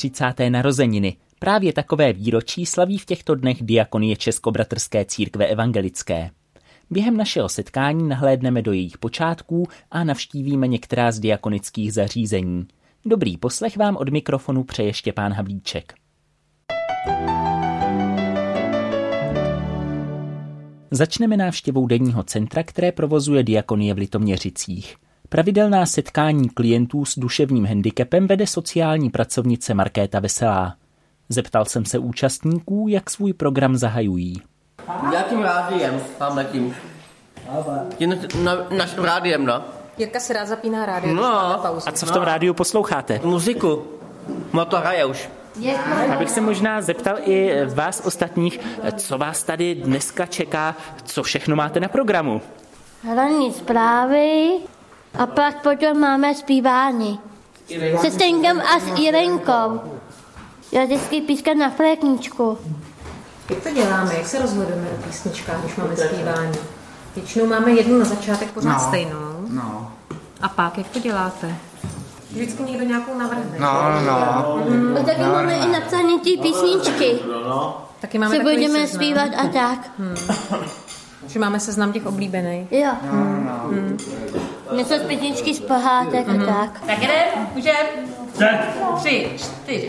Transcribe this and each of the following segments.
35. narozeniny. Právě takové výročí slaví v těchto dnech diakonie Českobratrské církve evangelické. Během našeho setkání nahlédneme do jejich počátků a navštívíme některá z diakonických zařízení. Dobrý poslech vám od mikrofonu přeje Štěpán Havlíček. Začneme návštěvou denního centra, které provozuje diakonie v Litoměřicích. Pravidelná setkání klientů s duševním handicapem vede sociální pracovnice Markéta Veselá. Zeptal jsem se účastníků, jak svůj program zahajují. Jakým rádiem vám letím? Naším rádiem, no. Jirka si rád zapíná rádio. No. A co v tom rádiu posloucháte? Muziku. No to hraje už. Abych se možná zeptal i vás ostatních, co vás tady dneska čeká, co všechno máte na programu? Hlavní zprávy a pak potom máme zpívání. Se Stenkem a s Irenkou. Já vždycky pískám na flékničku. Jak to děláme? Jak se rozhodujeme o písničkách, když máme zpívání? Většinou máme jednu na začátek pořád stejnou. No. A pak, jak to děláte? Vždycky někdo nějakou navrhne. A taky máme i napsané ty písničky. Taky máme se takový budeme seznam. zpívat a tak. Že máme seznam těch oblíbených. Jo. Něco z písničky z pohádek a tak. Tak jdem, můžeme. 3, 4.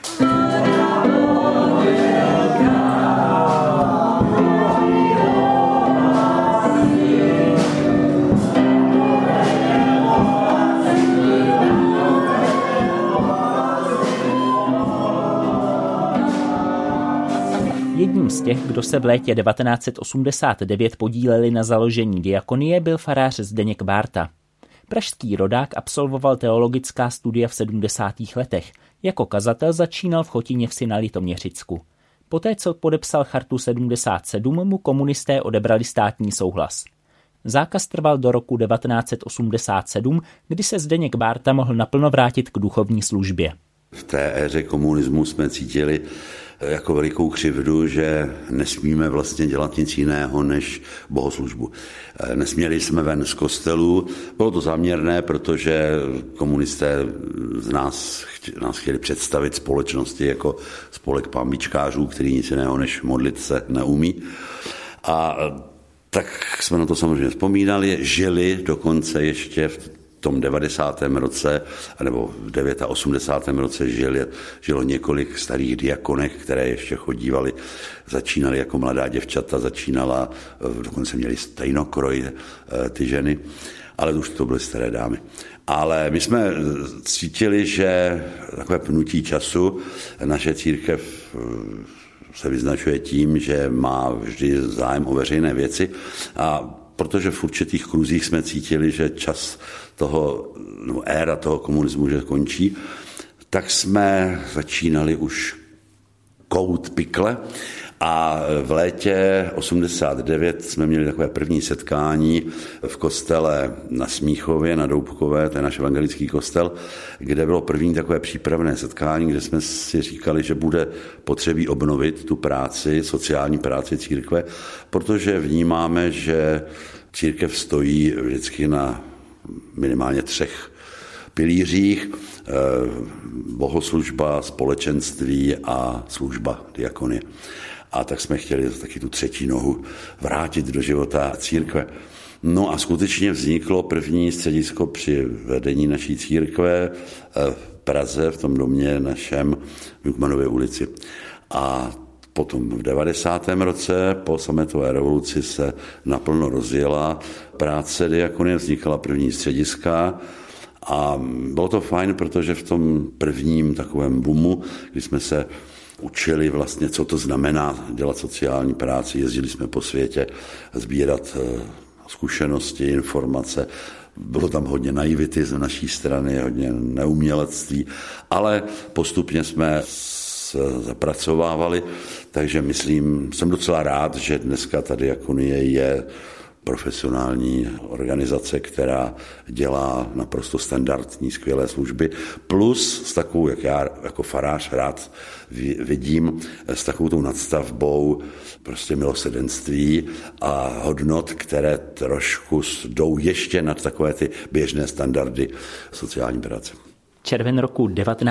Jedním z těch, kdo se v létě 1989 podíleli na založení diakonie, byl farář Zdeněk Bárta. Pražský rodák absolvoval teologická studia v 70. letech. Jako kazatel začínal v Chotiněvsi na Litoměřicku. Poté, co podepsal chartu 77, mu komunisté odebrali státní souhlas. Zákaz trval do roku 1987, kdy se Zdeněk Bárta mohl naplno vrátit k duchovní službě. V té éře komunismu jsme cítili jako velikou křivdu, že nesmíme vlastně dělat nic jiného než bohoslužbu. Nesměli jsme ven z kostelů, bylo to záměrné, protože komunisté nás chtěli představit společnosti jako spolek pambičkářů, který nic jiného než modlit se neumí. A tak jsme na to samozřejmě vzpomínali, žili dokonce ještě v tom 90. roce, nebo v 89. roce žilo několik starých diakonek, které ještě chodívaly, začínaly jako mladá děvčata, dokonce měly stejnokroj ty ženy, ale už to byly staré dámy. Ale my jsme cítili, že takové pnutí času naše církev se vyznačuje tím, že má vždy zájem o veřejné věci a protože v určitých kruzích jsme cítili, že čas éra toho komunismu, že končí, tak jsme začínali už kout pikle a v létě 89 jsme měli takové první setkání v kostele na Smíchově, na Doubkové, to je náš evangelický kostel, kde bylo první takové přípravné setkání, kde jsme si říkali, že bude potřebí obnovit tu práci, sociální práci církve, protože vnímáme, že církev stojí vždycky na minimálně 3 pilířích, bohoslužba, společenství a služba diakonie. A tak jsme chtěli taky tu 3. nohu vrátit do života církve. No a skutečně vzniklo první středisko při vedení naší církve v Praze, v tom domě našem v Jukmanově ulici. A potom v 90. roce po sametové revoluci se naplno rozjela práce diakonie, vznikala první střediska a bylo to fajn, protože v tom prvním takovém boomu, kdy jsme se učili vlastně, co to znamená dělat sociální práci, jezdili jsme po světě sbírat zkušenosti, informace, bylo tam hodně naivity z naší strany, hodně neumělectví, ale postupně jsme zapracovávali, takže jsem docela rád, že dneska ta diakonie je profesionální organizace, která dělá naprosto standardní, skvělé služby, plus s takovou, jak já jako farář rád vidím, s takovou tou nadstavbou prostě milosrdenství a hodnot, které trošku jdou ještě nad takové ty běžné standardy sociální práce. Červen roku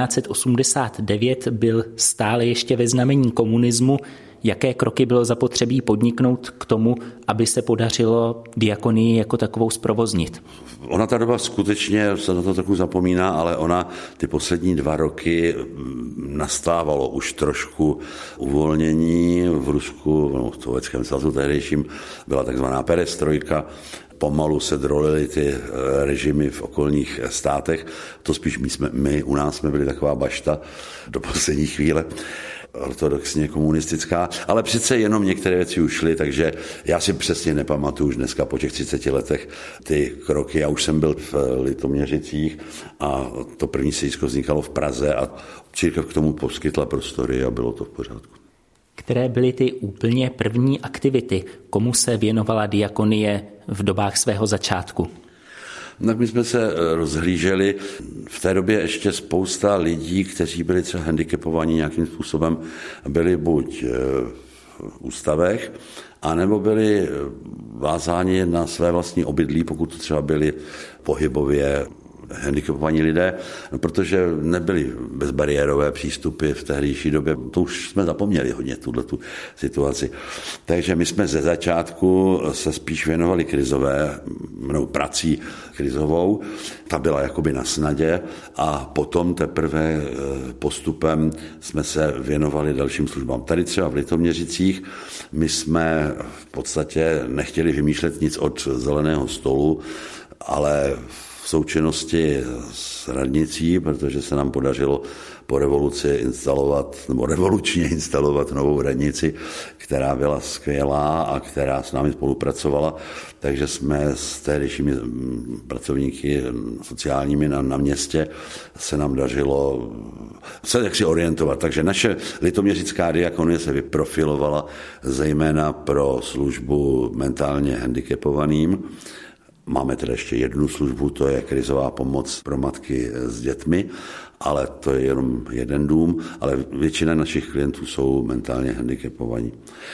1989 byl stále ještě ve znamení komunismu. Jaké kroky bylo zapotřebí podniknout k tomu, aby se podařilo diakonii jako takovou zprovoznit? Ona ta doba skutečně, se na to trochu zapomíná, ale ona ty poslední 2 roky nastávalo už trošku uvolnění v Rusku, v Sovětském svazu tehdejším byla takzvaná perestrojka, pomalu se drolily ty režimy v okolních státech, to spíš my u nás jsme byli taková bašta do poslední chvíle, ortodoxně komunistická, ale přece jenom některé věci ušly, takže já si přesně nepamatuju už dneska po těch 30 letech ty kroky. Já už jsem byl v Litoměřicích a to první středisko vznikalo v Praze a církev k tomu poskytla prostory a bylo to v pořádku. Které byly ty úplně první aktivity? Komu se věnovala diakonie v dobách svého začátku? Tak my jsme se rozhlíželi. V té době ještě spousta lidí, kteří byli třeba handicapovaní nějakým způsobem, byli buď v ústavech, anebo byli vázáni na své vlastní obydlí, pokud to třeba byli pohybově handicapovaní lidé, protože nebyly bezbariérové přístupy v tehdejší době. To už jsme zapomněli hodně, tuhletu situaci. Takže my jsme ze začátku se spíš věnovali prací krizovou. Ta byla jakoby na snadě a potom teprve postupem jsme se věnovali dalším službám. Tady třeba v Litoměřicích my jsme v podstatě nechtěli vymýšlet nic od zeleného stolu, ale v součinnosti s radnicí, protože se nám podařilo po revoluci revolučně instalovat novou radnici, která byla skvělá a která s námi spolupracovala, takže jsme s tehdejšími pracovníky sociálními na městě se nám dařilo se jaksi orientovat. Takže naše litoměřická diakonie se vyprofilovala zejména pro službu mentálně handicapovaným. Máme teda ještě jednu službu, to je krizová pomoc pro matky s dětmi, ale to je jenom jeden dům, ale většina našich klientů jsou mentálně handicapovaní.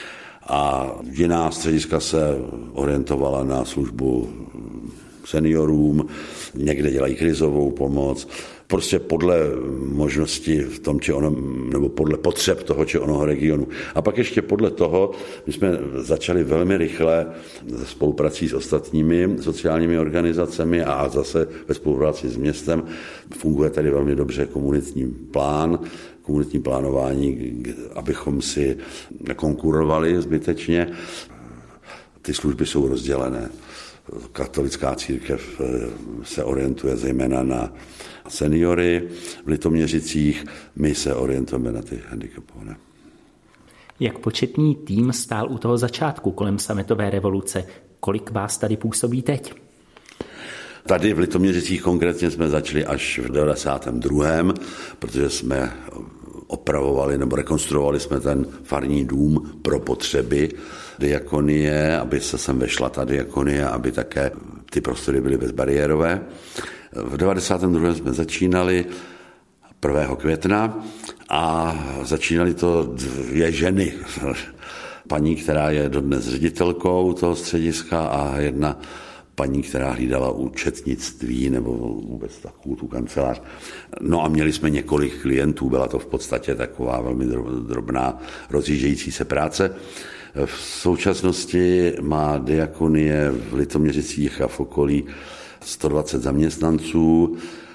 A jiná střediska se orientovala na službu seniorům, někde dělají krizovou pomoc, prostě podle možnosti v tom, či ono, nebo podle potřeb toho, či onoho regionu. A pak ještě podle toho, my jsme začali velmi rychle se spoluprací s ostatními sociálními organizacemi a zase ve spolupráci s městem. Funguje tady velmi dobře komunitní plánování, abychom si nekonkurovali zbytečně. Ty služby jsou rozdělené. Katolická církev se orientuje zejména na seniory v Litoměřicích, my se orientujeme na ty handicapované. Jak početný tým stál u toho začátku kolem sametové revoluce? Kolik vás tady působí teď? Tady v Litoměřicích konkrétně jsme začali až v 92., protože jsme opravovali nebo rekonstruovali jsme ten farní dům pro potřeby diakonie, aby se sem vešla ta diakonie, aby také ty prostory byly bezbariérové. V 92. jsme začínali 1. května a začínali to 2 ženy. Paní, která je dodnes ředitelkou toho střediska a jedna paní, která hlídala účetnictví nebo vůbec takovou tu kancelář. No a měli jsme několik klientů, byla to v podstatě taková velmi drobná rozjíždějící se práce. V současnosti má diakonie v Litoměřicích a v okolí 120 zaměstnanců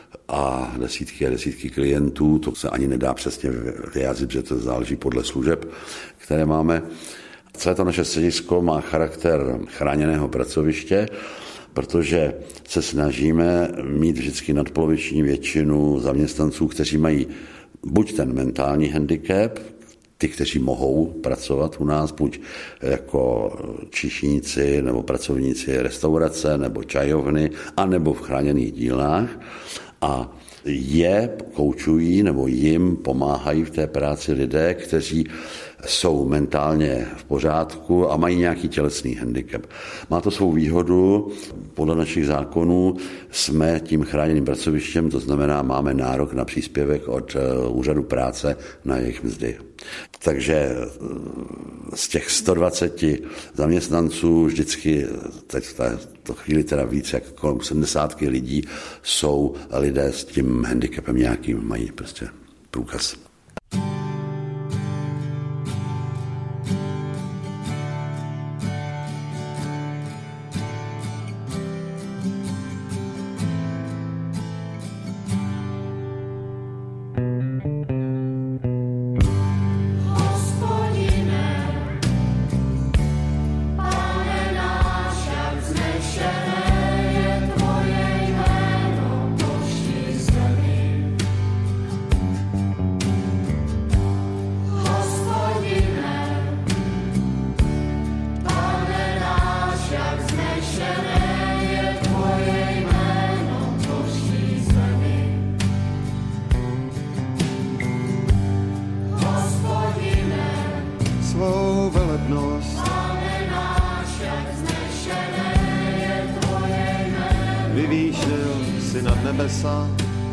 a desítky a desítky klientů. To se ani nedá přesně vyjádřit, že to záleží podle služeb, které máme. Celé to naše středisko má charakter chráněného pracoviště, protože se snažíme mít vždycky nadpoloviční většinu zaměstnanců, kteří mají buď ten mentální handicap, ty, kteří mohou pracovat u nás, buď jako číšníci nebo pracovníci restaurace nebo čajovny, anebo v chráněných dílnách a je koučují nebo jim pomáhají v té práci lidé, kteří jsou mentálně v pořádku a mají nějaký tělesný handicap. Má to svou výhodu, podle našich zákonů jsme tím chráněným pracovištěm, to znamená, máme nárok na příspěvek od úřadu práce na jejich mzdy. Takže z těch 120 zaměstnanců vždycky, teď v této chvíli teda víc jak kolem 70 lidí, jsou lidé s tím tím handicapem nějakým, mají prostě průkaz. Svou velebnost vyvýšil si nad nebesa.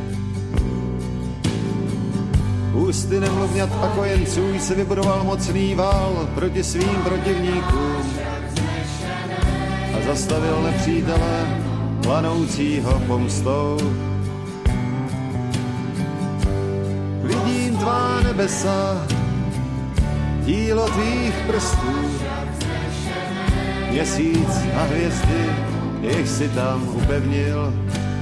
Ústy nemluvňat a kojenců si vybudoval mocný vál proti svým protivníkům a zastavil nepřítele planoucího pomstou. Vidím tvá nebesa, dílo tvých prstů, měsíc a hvězdy, jich si tam upevnil.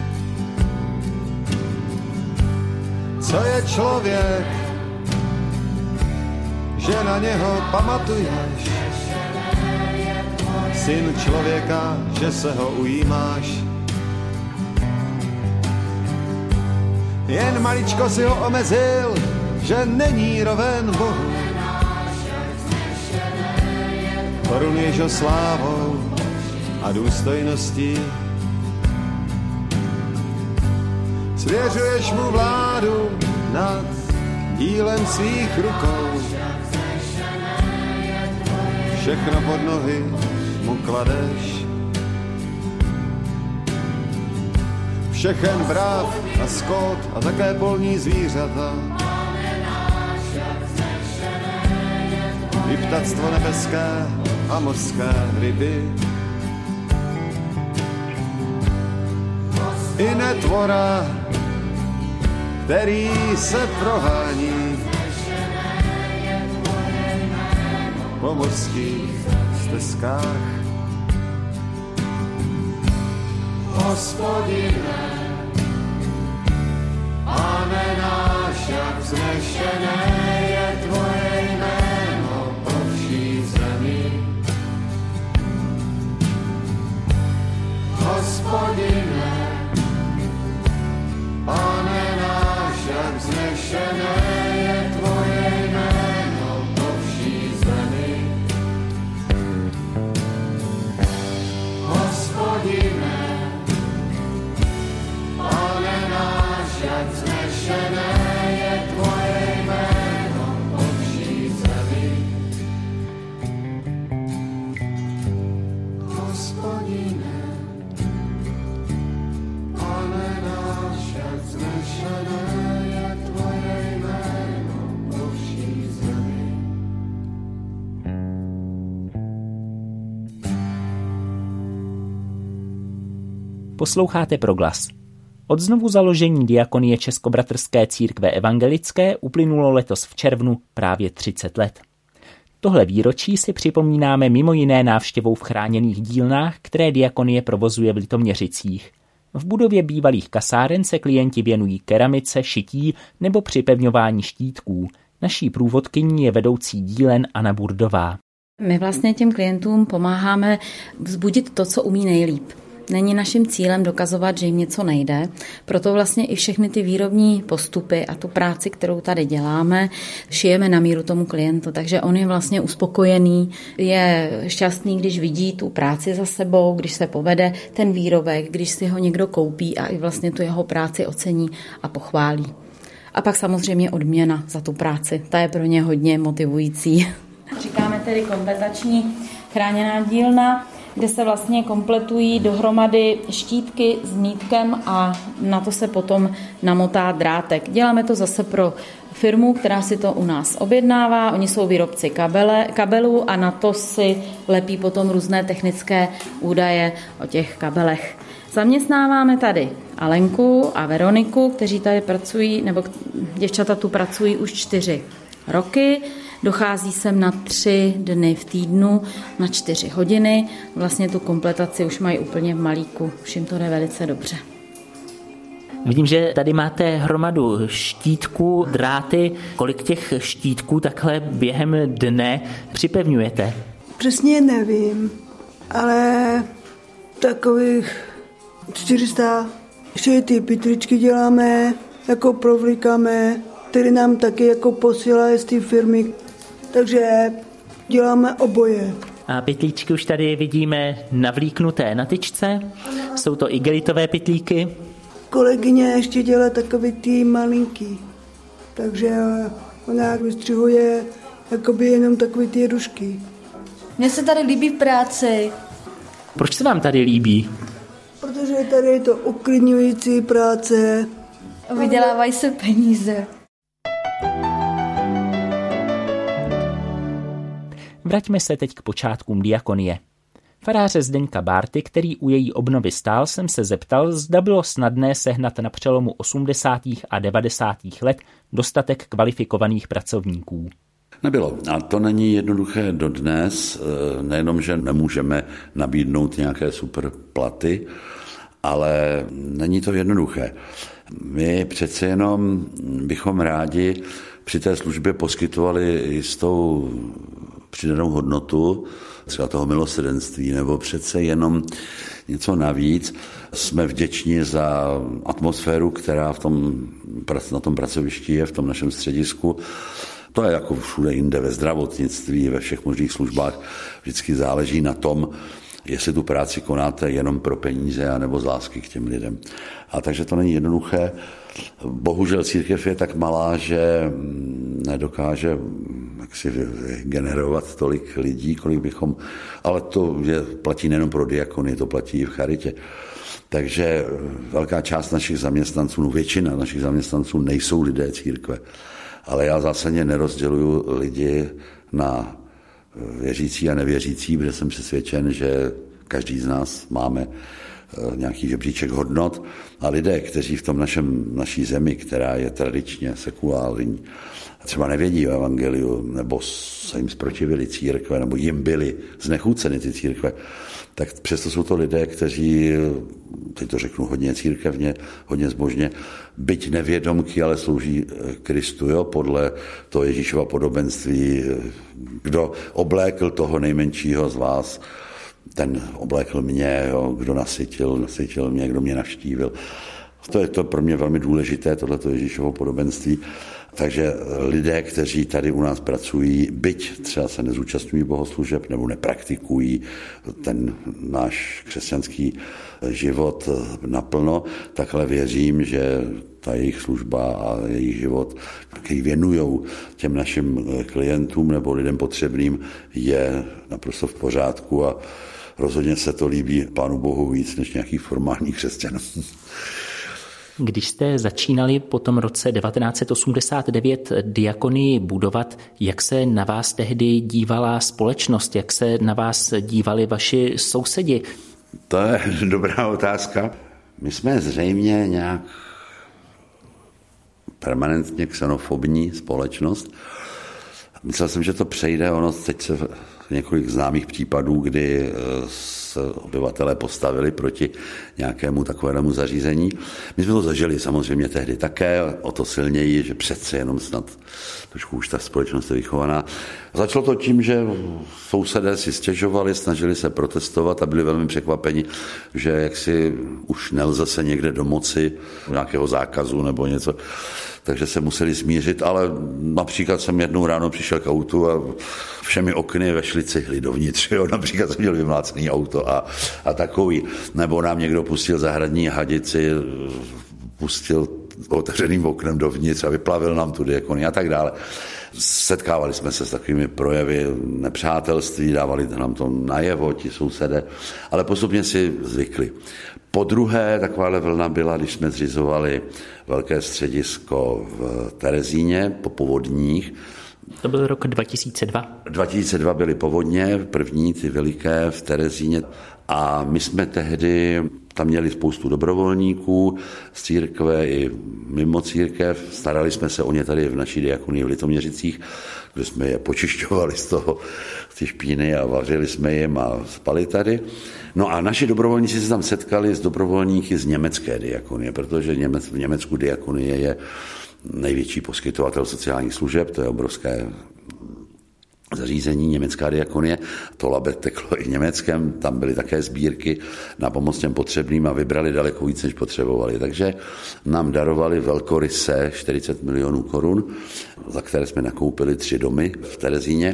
Co je člověk, že na něho pamatuješ? Syn člověka, že se ho ujímáš. Jen maličko si ho omezil, že není roven Bohu. Korunuješ ho slávou a důstojností. Svěřuješ mu vládu nad dílem svých rukou. Všechno pod nohy mu kladeš. Všechen bráv a skot a také polní zvířata. I ptactvo nebeské a mořské ryby. I netvora, který se prohání po mořských stezkách. Hospodine, Pane náš, jak vznešené je tvoje jméno po vší zemi. Hospodine, Pane náš, jak vznešené je tvoje jméno po vší zemi. Hospodine, Pane náš, jak vznešené je tvoje jméno po vší zemi. Hospodine, Pane náš, jak vznešené je tvoje jméno po vší zemi. Posloucháte Proglas. Od znovu založení diakonie Českobratrské církve evangelické uplynulo letos v červnu právě 30 let. Tohle výročí si připomínáme mimo jiné návštěvou v chráněných dílnách, které diakonie provozuje v Litoměřicích. V budově bývalých kasáren se klienti věnují keramice, šití nebo připevňování štítků. Naší průvodkyní je vedoucí dílen Anna Burdová. My vlastně těm klientům pomáháme vzbudit to, co umí nejlíp. Není naším cílem dokazovat, že jim něco nejde, proto vlastně i všechny ty výrobní postupy a tu práci, kterou tady děláme, šijeme na míru tomu klientu, takže on je vlastně uspokojený, je šťastný, když vidí tu práci za sebou, když se povede ten výrobek, když si ho někdo koupí a i vlastně tu jeho práci ocení a pochválí. A pak samozřejmě odměna za tu práci, ta je pro ně hodně motivující. Říkáme tedy kompletační chráněná dílna, kde se vlastně kompletují dohromady štítky s mítkem a na to se potom namotá drátek. Děláme to zase pro firmu, která si to u nás objednává. Oni jsou výrobci kabelů a na to si lepí potom různé technické údaje o těch kabelech. Zaměstnáváme tady Alenku a Veroniku, kteří tady pracují, nebo děvčata tu pracují už 4 roky. Dochází sem na 3 dny v týdnu, na 4 hodiny. Vlastně tu kompletaci už mají úplně v malíku, už jim to jde velice dobře. Vidím, že tady máte hromadu štítků, dráty. Kolik těch štítků takhle během dne připevňujete? Přesně nevím, ale takových 400. Ještě ty pytličky děláme, jako provlíkáme, které nám taky jako posílají z té firmy. Takže děláme oboje. A pytlíčky už tady vidíme navlíknuté na tyčce. Jsou to igelitové pytlíky. Kolegyně ještě dělá takový ty malinký. Takže ona vystřihuje jakoby jenom takový ty rušky. Mně se tady líbí v práci. Proč se vám tady líbí? Protože tady je to uklidňující práce. Vydělávají se peníze. Vraťme se teď k počátkům diakonie. Faráře Zdeňka Bárty, který u její obnovy stál, jsem se zeptal, zda bylo snadné sehnat na přelomu 80. a 90. let dostatek kvalifikovaných pracovníků. Nebylo. A to není jednoduché dodnes. Nejenom, že nemůžeme nabídnout nějaké super platy, ale není to jednoduché. My přece jenom bychom rádi při té službě poskytovali jistou přidanou hodnotu, třeba toho milosrdenství, nebo přece jenom něco navíc. Jsme vděční za atmosféru, která na tom pracovišti je, v tom našem středisku. To je jako všude jinde, ve zdravotnictví, ve všech možných službách. Vždycky záleží na tom, jestli tu práci konáte jenom pro peníze, anebo z lásky k těm lidem. A takže to není jednoduché. Bohužel církev je tak malá, že nedokáže jaksi generovat tolik lidí, kolik bychom, ale to platí nejen pro diakony, to platí i v charitě. Takže velká část našich zaměstnanců, většina našich zaměstnanců nejsou lidé církve. Ale já zásadně nerozděluju lidi na věřící a nevěřící, protože jsem přesvědčen, že každý z nás máme nějaký žebříček hodnot a lidé, kteří v tom naší zemi, která je tradičně sekulární, třeba nevědí o evangeliu, nebo se jim zprotivili církve, nebo jim byly znechuceny ty církve, tak přesto jsou to lidé, kteří, teď to řeknu hodně církevně, hodně zbožně, byť nevědomky, ale slouží Kristu, jo, podle toho Ježíšova podobenství. Kdo oblékl toho nejmenšího z vás, ten oblékl mě, jo, kdo nasytil mě, kdo mě navštívil. To je to pro mě velmi důležité, tohleto Ježíšovo podobenství. Takže lidé, kteří tady u nás pracují, byť třeba se nezúčastňují bohoslužeb nebo nepraktikují ten náš křesťanský život naplno, takhle věřím, že ta jejich služba a jejich život, který věnujou těm našim klientům nebo lidem potřebným, je naprosto v pořádku a rozhodně se to líbí Pánu Bohu víc než nějaký formální křesťan. Když jste začínali po tom roce 1989 diakonii budovat, jak se na vás tehdy dívala společnost, jak se na vás dívali vaši sousedi? To je dobrá otázka. My jsme zřejmě nějak permanentně xenofobní společnost. Myslel jsem, že to přejde, ono teď se několik známých případů, kdy se obyvatelé postavili proti nějakému takovému zařízení. My jsme to zažili samozřejmě tehdy také, o to silněji, že přece jenom snad trošku už ta společnost je vychovaná. Začalo to tím, že sousedé si stěžovali, snažili se protestovat a byli velmi překvapeni, že jaksi už nelze se někde domoci nějakého zákazu nebo něco, takže se museli smířit, ale například jsem jednou ráno přišel k autu a všemi okny vešly cihly dovnitř, jo? Například jsem měl vymlácený auto a takový, nebo nám někdo pustil zahradní hadici, pustil otevřeným oknem dovnitř a vyplavil nám tu diakonii a tak dále. Setkávali jsme se s takovými projevy nepřátelství, dávali nám to najevo, ti sousedé, ale postupně si zvykli. Po druhé takováhle vlna byla, když jsme zřizovali velké středisko v Terezíně po povodních. To byl rok 2002. 2002 byly povodně, první ty veliké v Terezíně A my jsme tehdy tam měli spoustu dobrovolníků z církve i mimo církev. Starali jsme se o ně tady v naší diakonii v Litoměřicích, kde jsme je počišťovali z ty špíny a vařili jsme jim a spali tady. No a naši dobrovolníci se tam setkali s dobrovolníky z německé diakonie, protože v Německu diakonie je největší poskytovatel sociálních služeb, to je obrovské zařízení, německá diakonie, to labe teklo i v Německém, tam byly také sbírky na pomoc těm potřebným a vybrali daleko víc, než potřebovali. Takže nám darovali velkoryse 40 milionů korun, za které jsme nakoupili 3 domy v Terezíně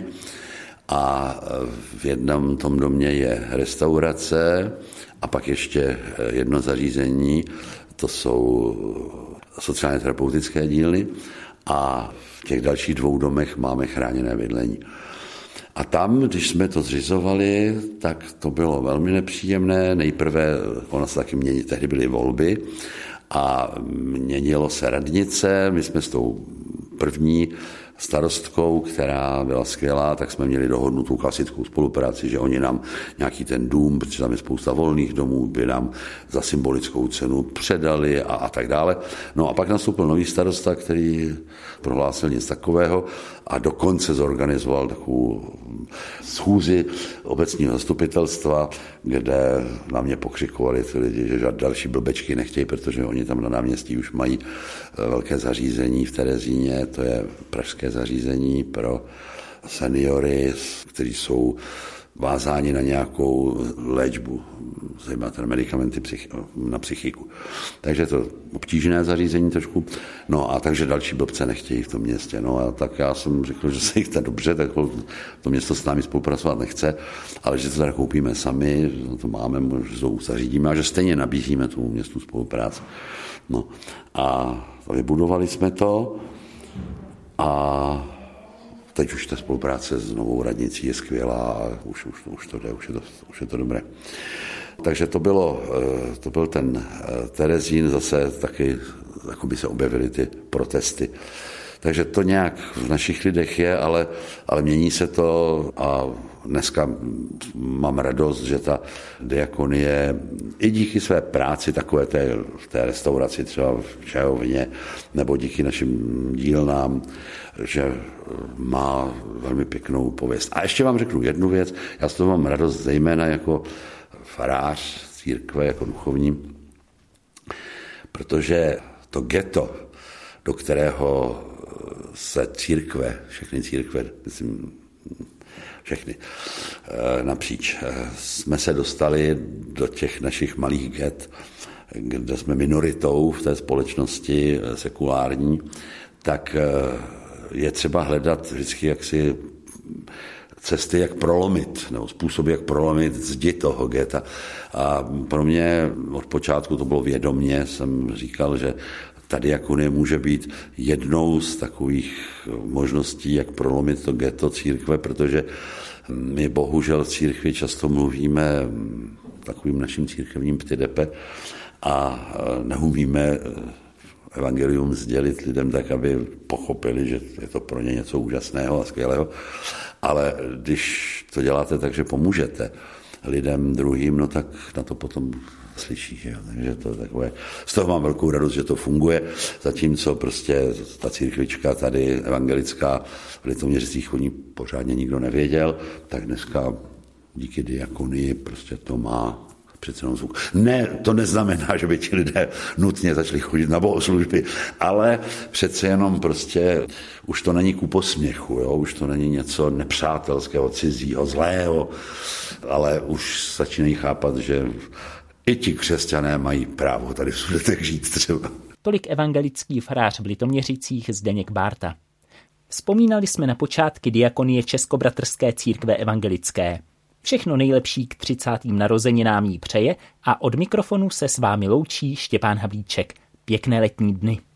a v jednom tom domě je restaurace a pak ještě jedno zařízení, to jsou sociálně terapeutické dílny a v těch dalších 2 domech máme chráněné bydlení. A tam, když jsme to zřizovali, tak to bylo velmi nepříjemné. Nejprve, ono se taky mění, tehdy byly volby a měnilo se radnice. My jsme s tou první starostkou, která byla skvělá, tak jsme měli dohodnutou klasickou spolupráci, že oni nám nějaký ten dům, protože tam je spousta volných domů, by nám za symbolickou cenu předali a tak dále. No a pak nastoupil nový starosta, který prohlásil nic takového a dokonce zorganizoval takovou schůzi obecního zastupitelstva, kde na mě pokřikovali ty lidi, že další blbečky nechtějí, protože oni tam na náměstí už mají velké zařízení v Terezíně, to je pražské zařízení pro seniory, kteří jsou vázáni na nějakou léčbu, zejména medikamenty na psychiku. Takže to obtížné zařízení trošku. No a takže další blbce nechtějí v tom městě. No a tak já jsem řekl, že se jich to dobře, tak to město s námi spolupracovat nechce, ale že to teda koupíme sami, to máme, že to zařídíme a že stejně nabízíme tomu městu spolupráci. No a vybudovali jsme to a teď už ta spolupráce s novou radnicí je skvělá a už to jde, už je to dobré. Takže to byl ten Terezín, zase taky jako by se objevily ty protesty. Takže to nějak v našich lidech je, ale mění se to a dneska mám radost, že ta diakonie i díky své práci takové v té restauraci třeba v čajovně nebo díky našim dílnám, že má velmi pěknou pověst. A ještě vám řeknu jednu věc, já z toho mám radost zejména jako farář církve, jako duchovní, protože to ghetto, do kterého se všechny církve, myslím, všechny napříč, jsme se dostali do těch našich malých ghet, kde jsme minoritou v té společnosti sekulární, tak je třeba hledat vždycky jaksi cesty, jak prolomit, nebo způsoby, jak prolomit zdi toho geta. A pro mě od počátku to bylo vědomě, jsem říkal, že ta diakonie může být jednou z takových možností, jak prolomit to ghetto církve, protože my bohužel v církvi často mluvíme takovým naším církevním ptydepe a neumíme evangelium sdělit lidem tak, aby pochopili, že je to pro ně něco úžasného a skvělého. Ale když to děláte tak, že pomůžete lidem druhým, no tak na to potom slyší. Že? Takže to je takové, z toho mám velkou radost, že to funguje, zatímco prostě ta církvička tady evangelická v Litoměřicích o ní pořádně nikdo nevěděl, tak dneska díky diakonii prostě to má přece jenom zvuk. Ne, to neznamená, že by ti lidé nutně začali chodit na bohoslužby, ale přece jenom prostě už to není ku posměchu, jo? Už to není něco nepřátelského, cizího, zlého, ale už začínají chápat, že i ti křesťané mají právo tady v Sudetech žít třeba. Tolik evangelický farář v Litoměřicích Zdeněk Bárta. Vzpomínali jsme na počátky diakonie Českobratrské církve evangelické. Všechno nejlepší k 30. narozeninám jí přeje a od mikrofonu se s vámi loučí Štěpán Havlíček. Pěkné letní dny.